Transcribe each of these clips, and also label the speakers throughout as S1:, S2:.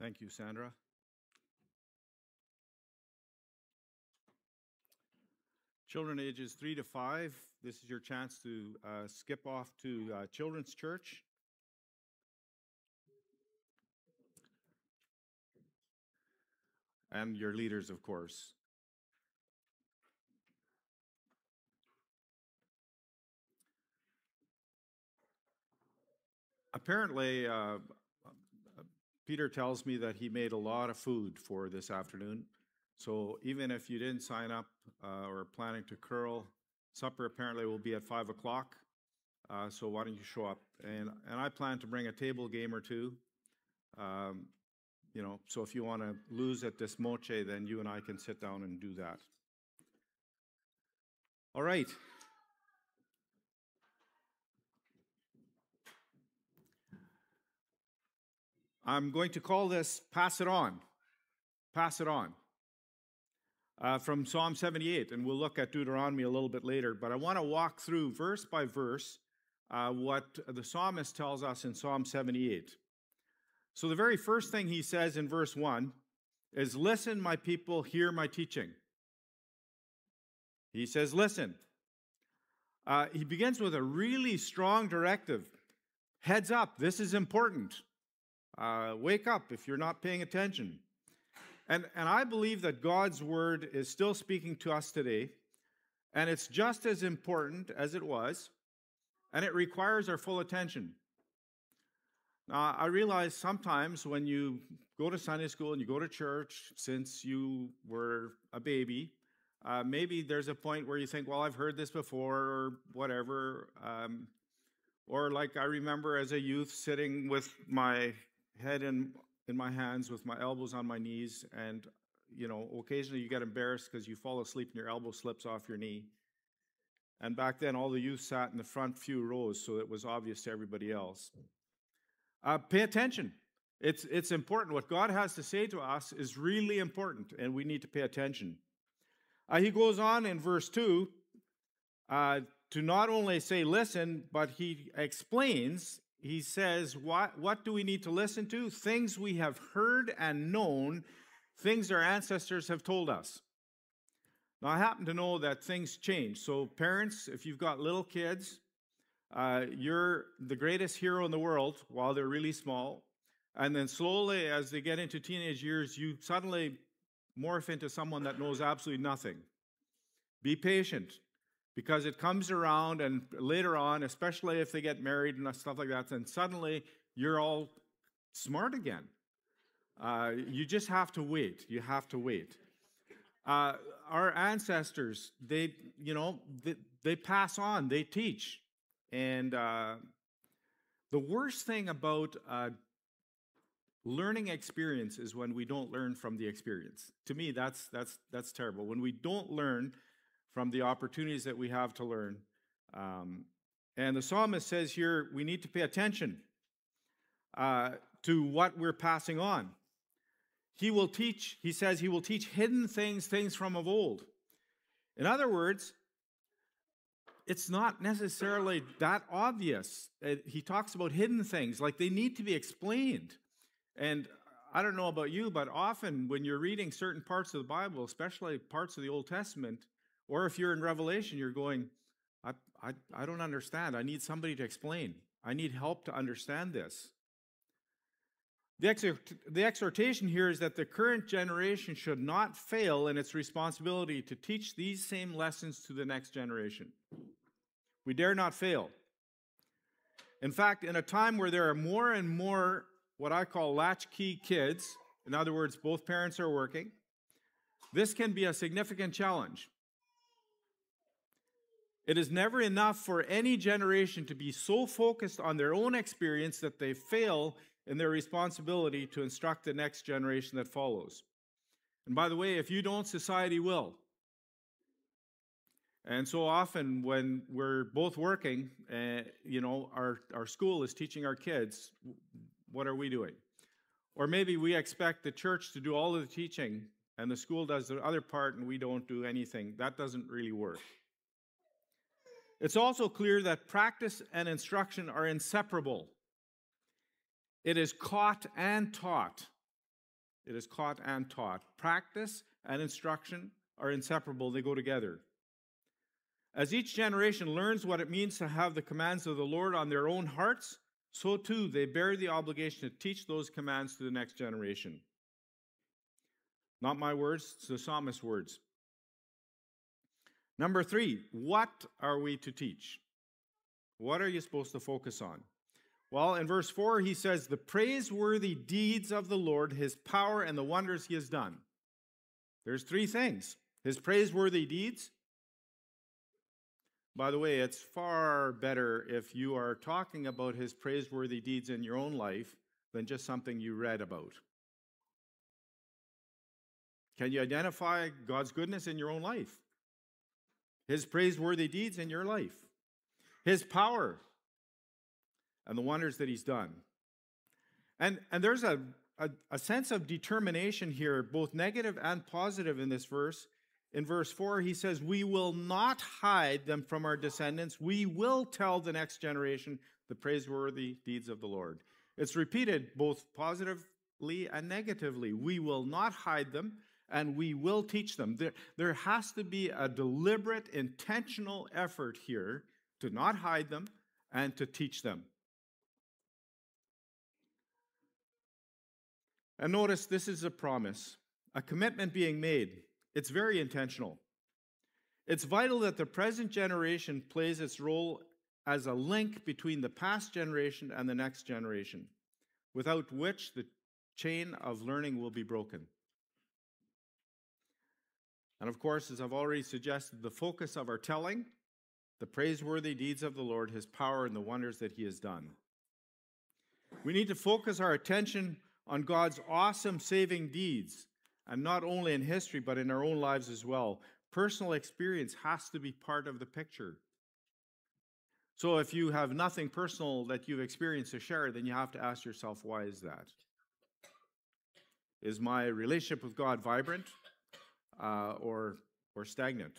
S1: Thank you, Sandra. Children ages 3 to 5, this is your chance to skip off to Children's Church. And your leaders, of course. Apparently, Peter tells me that he made a lot of food for this afternoon. So even if you didn't sign up or planning to curl, supper apparently will be at 5 o'clock. So why don't you show up? And I plan to bring a table game or two. So if you want to lose at this moche, then you and I can sit down and do that. All right. I'm going to call this Pass It On. Pass It On. From Psalm 78, and we'll look at Deuteronomy a little bit later, but I want to walk through verse by verse what the psalmist tells us in Psalm 78. So the very first thing he says in verse 1 is, "Listen, my people, hear my teaching." He says, listen. He begins with a really strong directive. Heads up, this is important. Wake up if you're not paying attention. And I believe that God's word is still speaking to us today, and it's just as important as it was, and it requires our full attention. Now, I realize sometimes when you go to Sunday school and you go to church since you were a baby, maybe there's a point where you think, well, I've heard this before or whatever. Or like I remember as a youth sitting with my head in my hands with my elbows on my knees, and occasionally you get embarrassed because you fall asleep and your elbow slips off your knee. And back then all the youth sat in the front few rows, so it was obvious to everybody else. Pay attention. It's important. What God has to say to us is really important, and we need to pay attention. He goes on in verse 2 to not only say listen, but he explains. He says, what do we need to listen to? Things we have heard and known, things our ancestors have told us. Now, I happen to know that things change. So parents, if you've got little kids, you're the greatest hero in the world while they're really small. And then slowly, as they get into teenage years, you suddenly morph into someone that knows absolutely nothing. Be patient, because it comes around, and later on, especially if they get married and stuff like that, then suddenly you're all smart again. You just have to wait. You have to wait. Our ancestors, they pass on, they teach. And the worst thing about learning experience is when we don't learn from the experience. To me, that's terrible. When we don't learn from the opportunities that we have to learn. And the psalmist says here, we need to pay attention to what we're passing on. He says he will teach hidden things from of old. In other words, it's not necessarily that obvious. He talks about hidden things, like they need to be explained. And I don't know about you, but often when you're reading certain parts of the Bible, especially parts of the Old Testament, or if you're in Revelation, you're going, I don't understand. I need somebody to explain. I need help to understand this. The exhortation here is that the current generation should not fail in its responsibility to teach these same lessons to the next generation. We dare not fail. In fact, in a time where there are more and more what I call latchkey kids, in other words, both parents are working, this can be a significant challenge. It is never enough for any generation to be so focused on their own experience that they fail in their responsibility to instruct the next generation that follows. And by the way, if you don't, society will. And so often when we're both working, our school is teaching our kids, what are we doing? Or maybe we expect the church to do all of the teaching and the school does the other part and we don't do anything. That doesn't really work. It's also clear that practice and instruction are inseparable. It is caught and taught. It is caught and taught. Practice and instruction are inseparable. They go together. As each generation learns what it means to have the commands of the Lord on their own hearts, so too they bear the obligation to teach those commands to the next generation. Not my words, it's the psalmist's words. Number 3, what are we to teach? What are you supposed to focus on? Well, in verse 4, he says, the praiseworthy deeds of the Lord, his power, and the wonders he has done. There's 3 things. His praiseworthy deeds. By the way, it's far better if you are talking about his praiseworthy deeds in your own life than just something you read about. Can you identify God's goodness in your own life? His praiseworthy deeds in your life? His power and the wonders that he's done. And there's a sense of determination here, both negative and positive in this verse. In verse 4, he says, we will not hide them from our descendants. We will tell the next generation the praiseworthy deeds of the Lord. It's repeated both positively and negatively. We will not hide them, and we will teach them. There has to be a deliberate, intentional effort here to not hide them and to teach them. And notice this is a promise, a commitment being made. It's very intentional. It's vital that the present generation plays its role as a link between the past generation and the next generation, without which the chain of learning will be broken. And of course, as I've already suggested, the focus of our telling, the praiseworthy deeds of the Lord, his power, and the wonders that he has done. We need to focus our attention on God's awesome saving deeds, and not only in history, but in our own lives as well. Personal experience has to be part of the picture. So if you have nothing personal that you've experienced to share, then you have to ask yourself, why is that? Is my relationship with God vibrant or stagnant?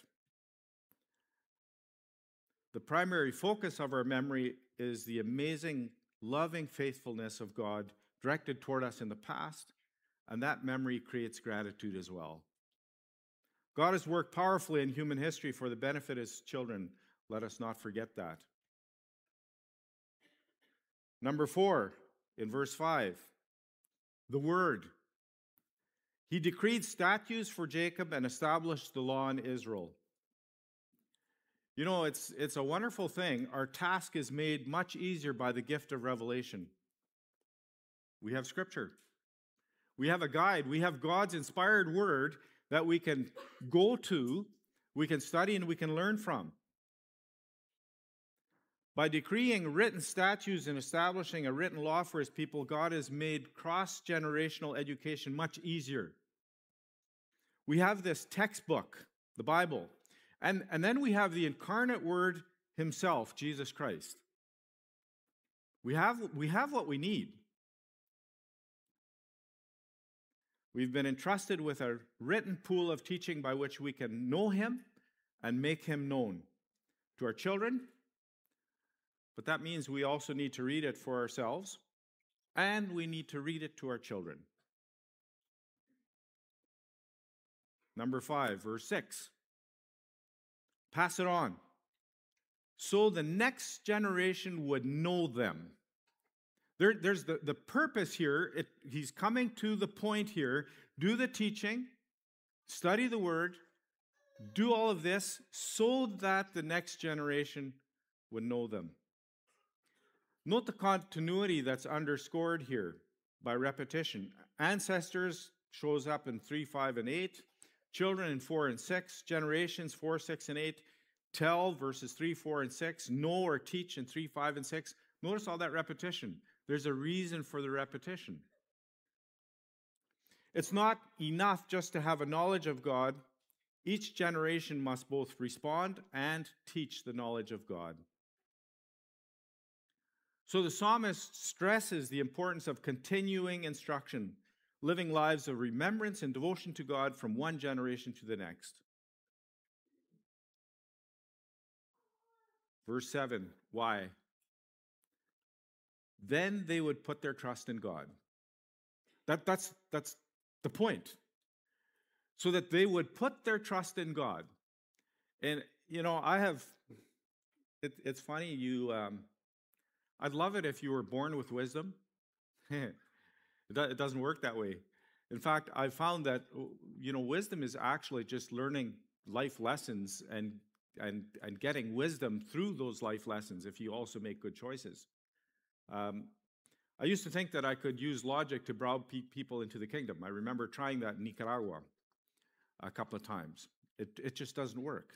S1: The primary focus of our memory is the amazing, loving faithfulness of God directed toward us in the past, and that memory creates gratitude as well. God has worked powerfully in human history for the benefit of his children. Let us not forget that. Number 4, in verse 5, the Word. He decreed statutes for Jacob and established the law in Israel. You know, it's a wonderful thing. Our task is made much easier by the gift of revelation. We have Scripture. We have a guide. We have God's inspired word that we can go to, we can study, and we can learn from. By decreeing written statutes and establishing a written law for his people, God has made cross-generational education much easier. We have this textbook, the Bible, and then we have the incarnate Word himself, Jesus Christ. We have what we need. We've been entrusted with a written pool of teaching by which we can know him and make him known to our children. But that means we also need to read it for ourselves, and we need to read it to our children. Number 5, verse 6. Pass it on, so the next generation would know them. There's the purpose here. He's coming to the point here. Do the teaching, study the word, do all of this so that the next generation would know them. Note the continuity that's underscored here by repetition. Ancestors shows up in 3, 5, and 8. Children in 4 and 6. Generations 4, 6, and 8. Tell, verses 3, 4, and 6. Know or teach in 3, 5, and 6. Notice all that repetition. There's a reason for the repetition. It's not enough just to have a knowledge of God. Each generation must both respond and teach the knowledge of God. So the psalmist stresses the importance of continuing instruction, living lives of remembrance and devotion to God from one generation to the next. Verse 7, why? Then they would put their trust in God. That's the point, so that they would put their trust in God. And, it's funny, I'd love it if you were born with wisdom. It doesn't work that way. In fact, I've found that, wisdom is actually just learning life lessons and getting wisdom through those life lessons if you also make good choices. I used to think that I could use logic to browbeat people into the kingdom. I remember trying that in Nicaragua a couple of times. It just doesn't work.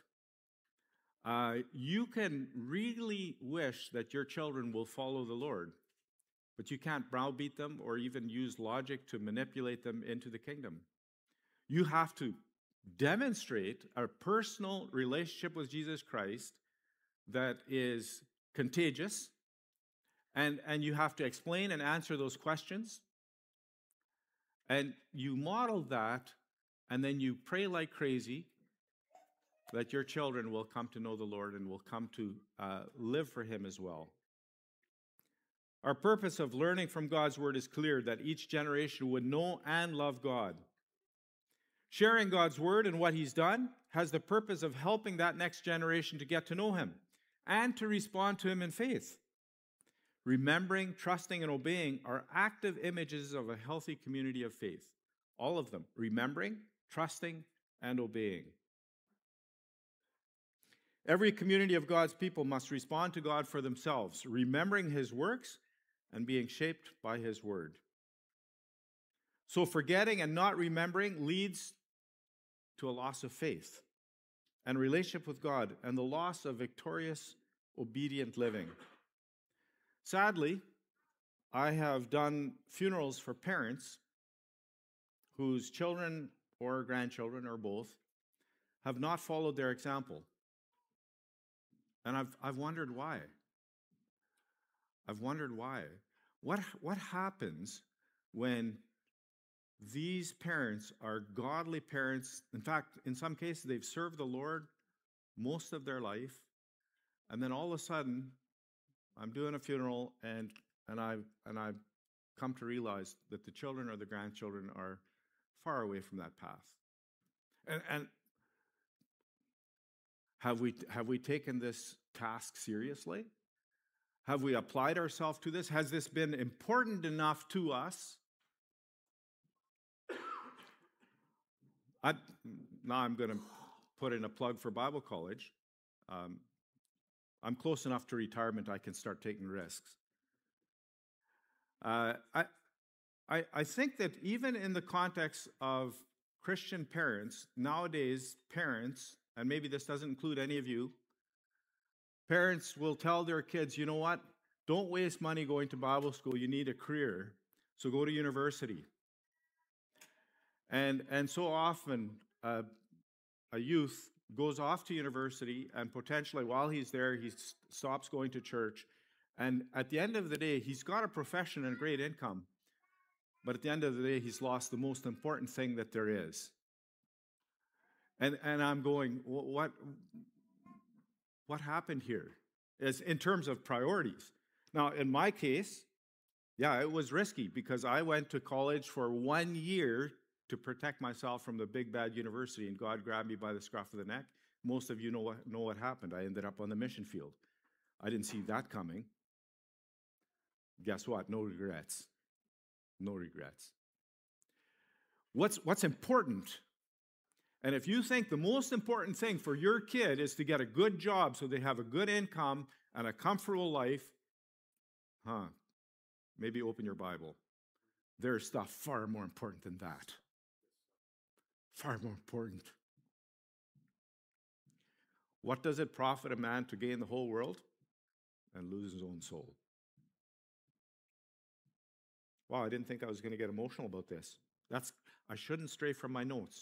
S1: You can really wish that your children will follow the Lord, but you can't browbeat them or even use logic to manipulate them into the kingdom. You have to demonstrate a personal relationship with Jesus Christ that is contagious, and you have to explain and answer those questions. And you model that, and then you pray like crazy that your children will come to know the Lord and will come to live for Him as well. Our purpose of learning from God's Word is clear, that each generation would know and love God. Sharing God's Word and what He's done has the purpose of helping that next generation to get to know Him and to respond to Him in faith. Remembering, trusting, and obeying are active images of a healthy community of faith. All of them. Remembering, trusting, and obeying. Every community of God's people must respond to God for themselves, remembering His works and being shaped by His Word. So forgetting and not remembering leads to a loss of faith and relationship with God and the loss of victorious, obedient living. Sadly, I have done funerals for parents whose children or grandchildren or both have not followed their example. And I've wondered why. I've wondered why. What happens when these parents are godly parents? In fact, in some cases, they've served the Lord most of their life, and then all of a sudden, I'm doing a funeral, and I've come to realize that the children or the grandchildren are far away from that path. And have we taken this task seriously? Have we applied ourselves to this? Has this been important enough to us? Now I'm going to put in a plug for Bible college. I'm close enough to retirement I can start taking risks. I think that even in the context of Christian parents, nowadays parents, and maybe this doesn't include any of you, parents will tell their kids, you know what, don't waste money going to Bible school, you need a career, so go to university. And so often a youth goes off to university, and potentially while he's there, he stops going to church. And at the end of the day, he's got a profession and a great income. But at the end of the day, he's lost the most important thing that there is. And I'm going, what happened here? Is in terms of priorities. Now, in my case, yeah, it was risky because I went to college for 1 year to protect myself from the big bad university, and God grabbed me by the scruff of the neck. Most of you know what happened. I ended up on the mission field. I didn't see that coming. Guess what? No regrets. No regrets. What's important? And if you think the most important thing for your kid is to get a good job so they have a good income and a comfortable life, maybe open your Bible. There's stuff far more important than that. Far more important. What does it profit a man to gain the whole world and lose his own soul? Wow, I didn't think I was going to get emotional about this. I shouldn't stray from my notes.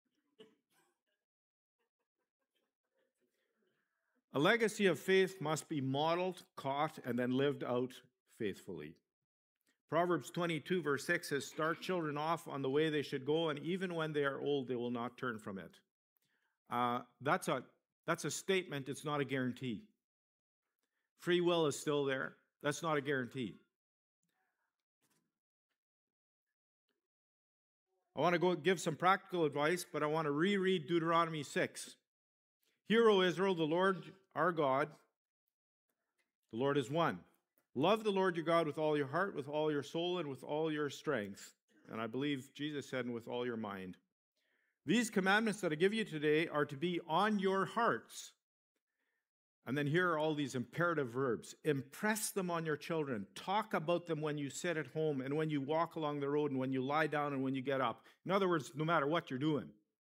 S1: A legacy of faith must be modeled, caught, and then lived out faithfully. Proverbs 22, verse 6 says, start children off on the way they should go, and even when they are old, they will not turn from it. That's a statement. It's not a guarantee. Free will is still there. That's not a guarantee. I want to go give some practical advice, but I want to reread Deuteronomy 6. Hear, O Israel, the Lord our God, the Lord is one. Love the Lord your God with all your heart, with all your soul, and with all your strength. And I believe Jesus said, and with all your mind. These commandments that I give you today are to be on your hearts. And then here are all these imperative verbs. Impress them on your children. Talk about them when you sit at home and when you walk along the road and when you lie down and when you get up. In other words, no matter what you're doing.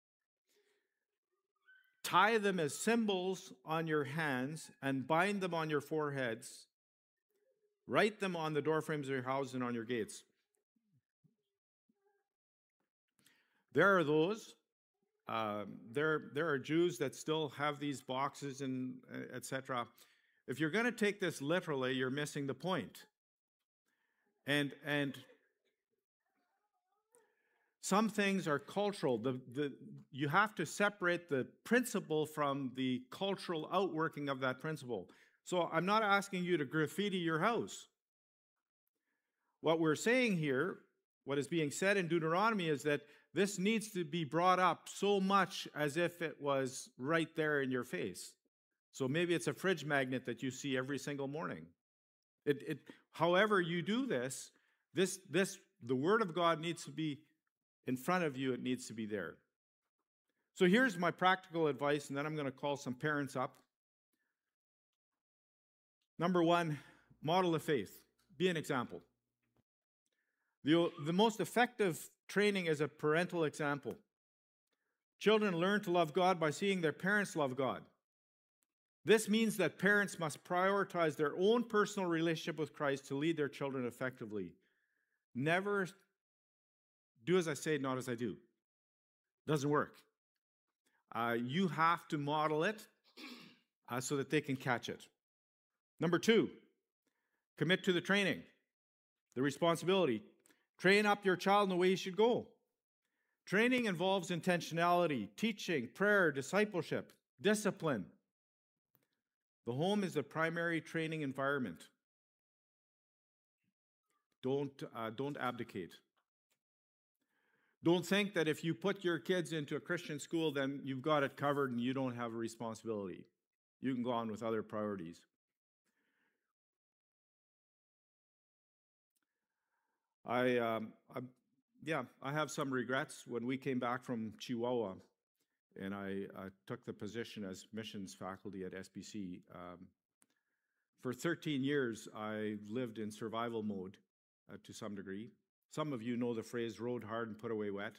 S1: Tie them as symbols on your hands and bind them on your foreheads. Write them on the doorframes of your house and on your gates. There are those. There are Jews that still have these boxes and etc. If you're going to take this literally, you're missing the point. And some things are cultural. You have to separate the principle from the cultural outworking of that principle. So I'm not asking you to graffiti your house. What we're saying here, what is being said in Deuteronomy, is that this needs to be brought up so much as if it was right there in your face. So maybe it's a fridge magnet that you see every single morning. However you do this, the Word of God needs to be in front of you. It needs to be there. So here's my practical advice, and then I'm going to call some parents up. Number one, model of faith. Be an example. The most effective training is a parental example. Children learn to love God by seeing their parents love God. This means that parents must prioritize their own personal relationship with Christ to lead their children effectively. Never do as I say, not as I do. Doesn't work. You have to model it so that they can catch it. Number two, commit to the training, the responsibility. Train up your child in the way he should go. Training involves intentionality, teaching, prayer, discipleship, discipline. The home is the primary training environment. Don't abdicate. Don't think that if you put your kids into a Christian school, then you've got it covered and you don't have a responsibility. You can go on with other priorities. I have some regrets. When we came back from Chihuahua and I took the position as missions faculty at SBC, for 13 years I lived in survival mode to some degree. Some of you know the phrase rode hard and put away wet.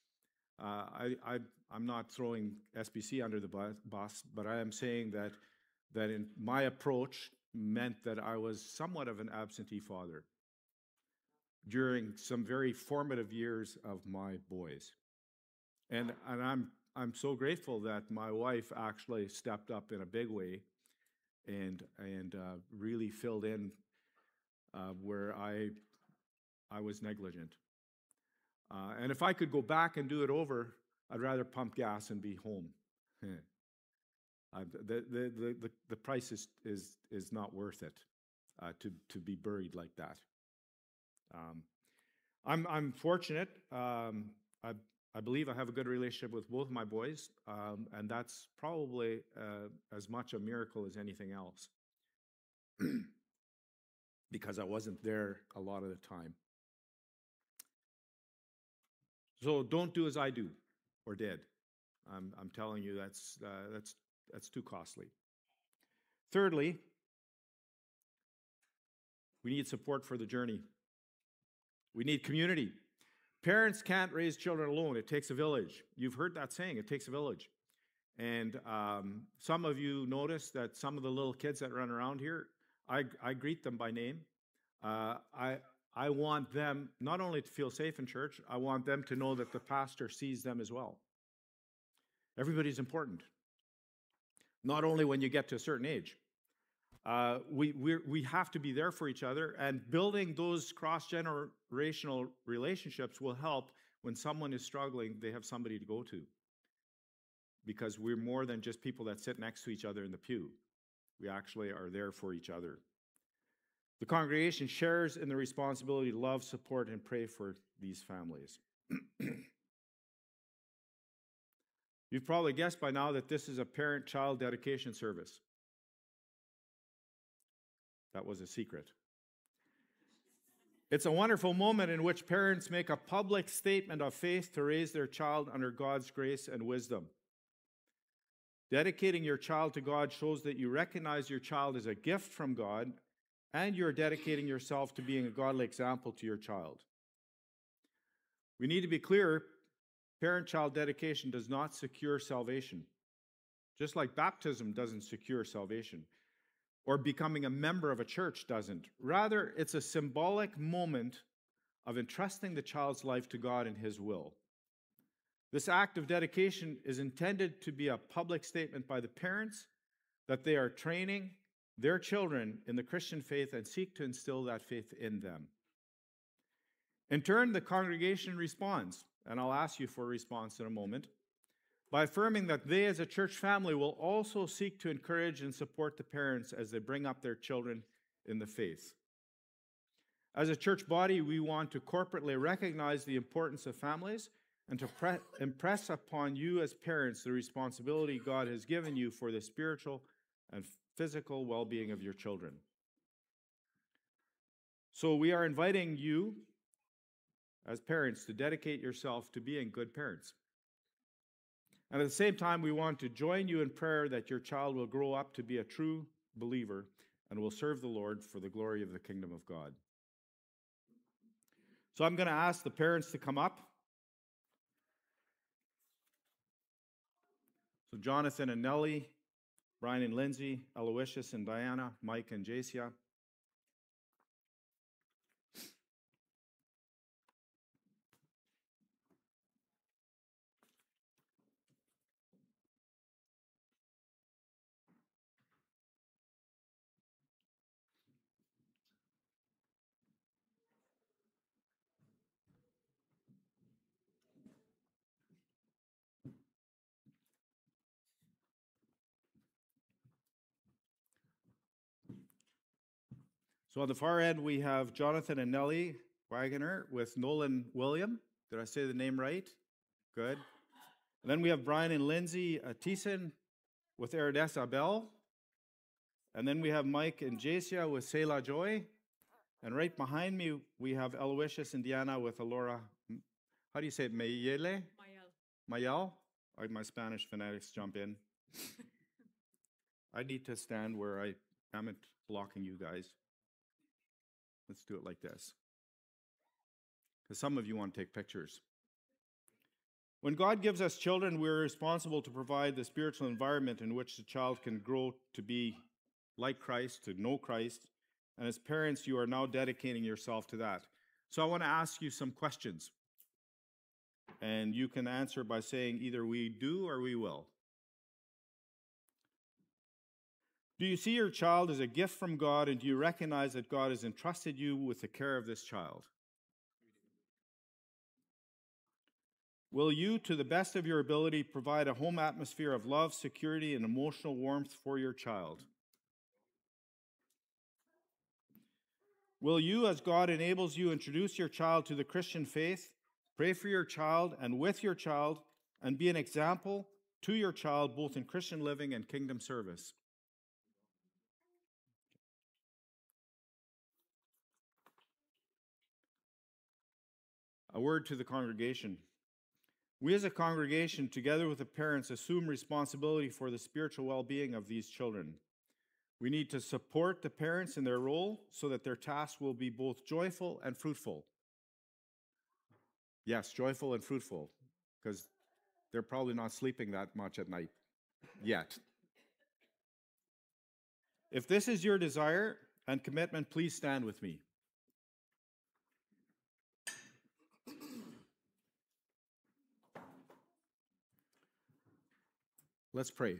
S1: I'm not throwing SBC under the bus, but I am saying that in my approach meant that I was somewhat of an absentee father during some very formative years of my boys. And I'm so grateful that my wife actually stepped up in a big way and really filled in where I was negligent. And if I could go back and do it over, I'd rather pump gas and be home. The price is not worth it to be buried like that. I'm fortunate. I believe I have a good relationship with both my boys, and that's probably as much a miracle as anything else, because I wasn't there a lot of the time. So don't do as I do or did. I'm telling you that's too costly. Thirdly, we need support for the journey. We need community. Parents can't raise children alone. It takes a village. You've heard that saying, it takes a village. And some of you notice that some of the little kids that run around here, I greet them by name. I want them not only to feel safe in church, I want them to know that the pastor sees them as well. Everybody's important. Not only when you get to a certain age. We have to be there for each other, and building those cross-generational relationships will help. When someone is struggling, they have somebody to go to. Because we're more than just people that sit next to each other in the pew. We actually are there for each other. The congregation shares in the responsibility to love, support, and pray for these families. You've probably guessed by now that this is a parent-child dedication service. That was a secret. It's a wonderful moment in which parents make a public statement of faith to raise their child under God's grace and wisdom. Dedicating your child to God shows that you recognize your child as a gift from God, and you're dedicating yourself to being a godly example to your child. We need to be clear, parent-child dedication does not secure salvation. Just like baptism doesn't secure salvation, or becoming a member of a church doesn't. Rather, it's a symbolic moment of entrusting the child's life to God and His will. This act of dedication is intended to be a public statement by the parents that they are training their children in the Christian faith and seek to instill that faith in them. In turn, the congregation responds, and I'll ask you for a response in a moment, by affirming that they as a church family will also seek to encourage and support the parents as they bring up their children in the faith. As a church body, we want to corporately recognize the importance of families and to impress upon you as parents the responsibility God has given you for the spiritual and physical well-being of your children. So we are inviting you as parents to dedicate yourself to being good parents. And at the same time, we want to join you in prayer that your child will grow up to be a true believer and will serve the Lord for the glory of the kingdom of God. So I'm going to ask the parents to come up. So Jonathan and Nellie, Brian and Lindsay, Aloysius and Diana, Mike and Jacia. So on the far end, we have Jonathan and Nellie Wagoner with Nolan William. Did I say the name right? Good. And then we have Brian and Lindsay Thiessen with Eridessa Bell. And then we have Mike and Jacia with Selah Joy. And right behind me, we have Aloysius and Diana with Alora, how do you say it, Mayele? Mayel? My Spanish fanatics jump in. I need to stand where I am blocking you guys. Let's do it like this, because some of you want to take pictures. When God gives us children, we're responsible to provide the spiritual environment in which the child can grow to be like Christ, to know Christ. And as parents, you are now dedicating yourself to that. So I want to ask you some questions. And you can answer by saying either we do or we will. Do you see your child as a gift from God, and do you recognize that God has entrusted you with the care of this child? Will you, to the best of your ability, provide a home atmosphere of love, security, and emotional warmth for your child? Will you, as God enables you, introduce your child to the Christian faith, pray for your child and with your child, and be an example to your child both in Christian living and kingdom service? A word to the congregation. We as a congregation, together with the parents, assume responsibility for the spiritual well-being of these children. We need to support the parents in their role so that their task will be both joyful and fruitful. Yes, joyful and fruitful, because they're probably not sleeping that much at night yet. If this is your desire and commitment, please stand with me. Let's pray.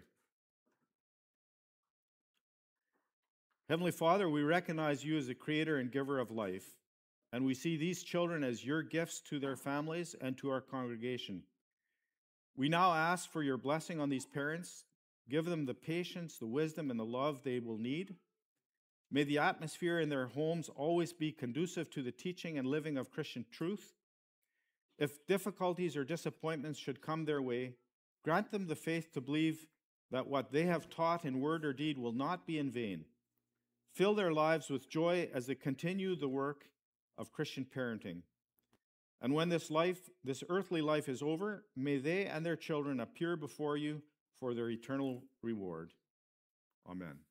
S1: Heavenly Father, we recognize you as the creator and giver of life, and we see these children as your gifts to their families and to our congregation. We now ask for your blessing on these parents. Give them the patience, the wisdom, and the love they will need. May the atmosphere in their homes always be conducive to the teaching and living of Christian truth. If difficulties or disappointments should come their way, grant them the faith to believe that what they have taught in word or deed will not be in vain. Fill their lives with joy as they continue the work of Christian parenting. And when this earthly life is over, may they and their children appear before you for their eternal reward. Amen.